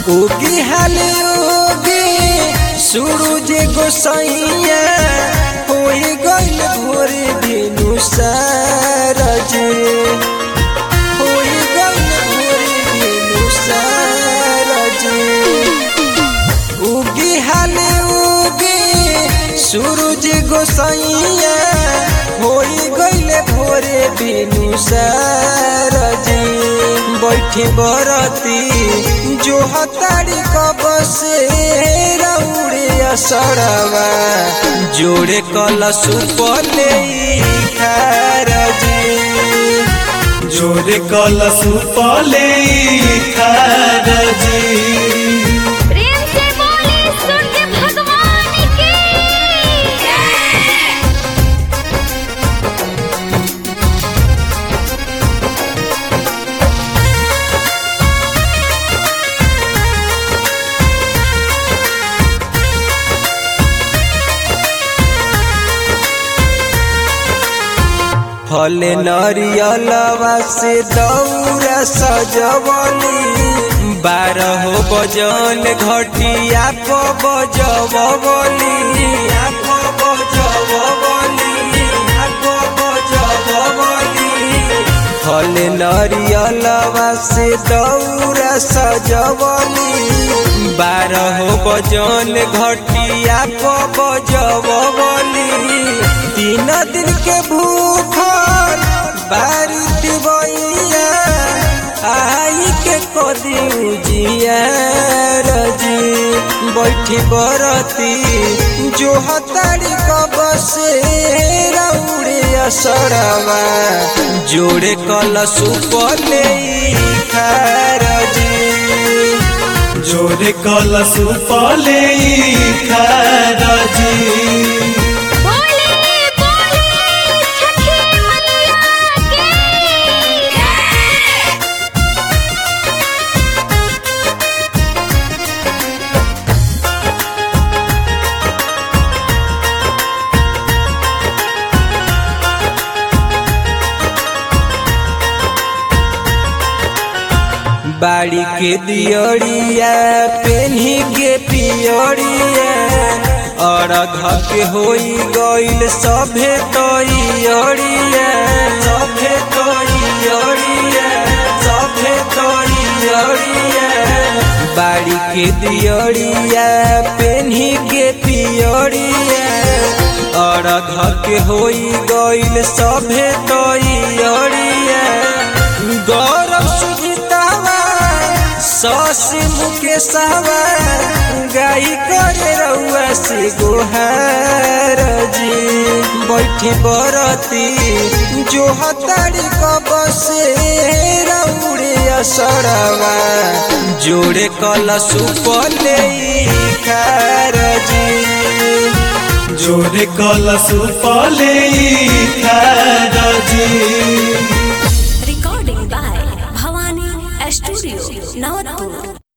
उगी हाले उगी सूरज गोसाइया होई गइल भोर दिनु सारज होई गइल भोर दिनु सारज उगी हाले उगी सूरज गोसाइया होई गइल भोर दिनु सारज बैठी बरती जो हतारी कब से रउड़े असरवा जोड़े कलश पले खारजी जोड़े कलश पले खारजी। प्रेम से बोले सूर्य भगवान की फल नरियलवा से दौरा सजवली 12 बजन घटिया प बजवली फल नरियलवा से दौरा सजवली 12 बजन घटिया प बजवली 3 दिन के भूखल बारी दिवैया आई के कदी उजिया रजी बैठी बरती जो हतारी कब से रउड़े असरवा जोड़े कलश पले खारजी जोड़े कलश पले खारजी। बोले बोले छठी मैया की बाड़ी के दियरिया पेन्ही के पियरिया और के होई गइल सभे तैयारिया सभे तैयारिया सभे तैयारिया बाड़ी के दियरिया पेन्ही के पियरिया और के होई गइल सभे तैयारिया गौरव सुजितावा ससी मुकेशवा गाई करे रउआ से गोहार जी बैठी बरती जो हतारी कब से रउड़े असरवा जोड़े कलश पले खारजी जोड़े कलश पले खारजी। Recording by Bhavani Studio, Navatpur.